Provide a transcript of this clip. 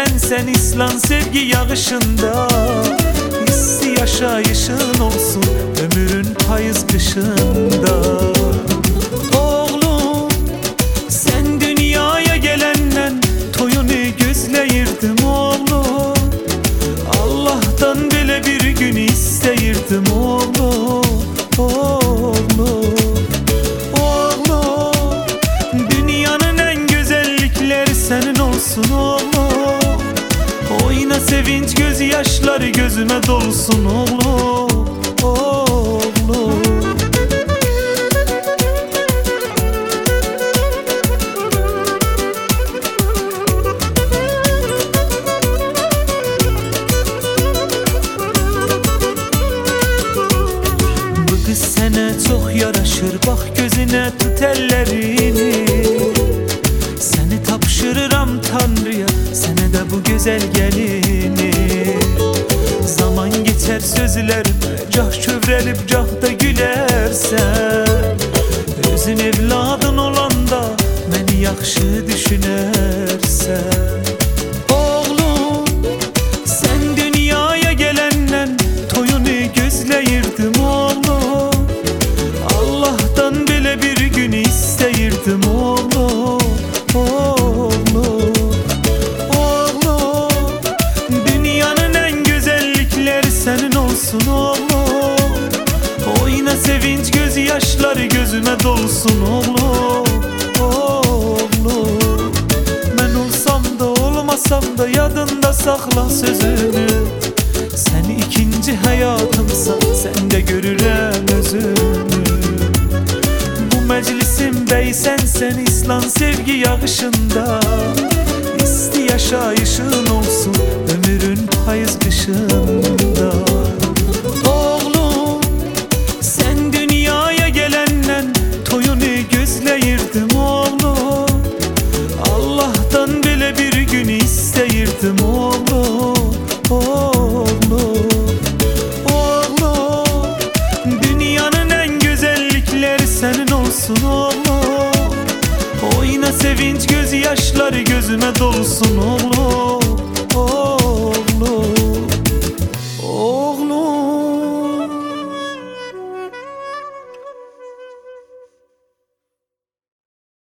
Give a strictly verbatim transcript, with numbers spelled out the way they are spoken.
sen sen İslam sevgi yağışında. Hissi yaşayışın olsun ömrün payız kışında. Oğlum sen dünyaya gelenden toyunu gözleyirdim oğlum. Allah'tan böyle bir gün isteyirdim oğlum. Oğlum, oğlum, dünyanın en güzellikleri senin olsun oğlum. Oyna sevinç gözyaşları gözüme dolsun oğlum. Oğlum, bu kız sana çok yaraşır, bak gözüne tut ellerini. Seni tapşırıram Tanrı'ya, sana da bu güzel gelini. Zaman geçer sözlerime, cah çövrelip cah da gülersen. Özün evladın olanda beni yaxşı düşünersen. Oğlum sen dünyaya gelenden toyunu gözleyirdim oğlum. Allah'tan böyle bir gün isteyirdim oğlum. Oğlum, oğlum, dünyanın en güzellikleri senin olsun oğlum. Oyna sevinç gözyaşları gözüme dolsun oğlum. Oğlum, ben olsam da olmasam da yadında sakla sözünü. Sen ikinci hayatımsan sen de görürəm özünü. Bu meclisin beysen sen İslam sevgi yağışında. İsti yaşayışın olsun ömrün payız kışında. Oğlum sen dünyaya gelenden toyunu gözleyirdim oğlum. Allah'tan böyle bir gün isteyirdim oğlum. Oğlum, oğlum, dünyanın en güzellikleri senin olsun oğlum. Oyna sevinç gözyaşları gözüme dolsun.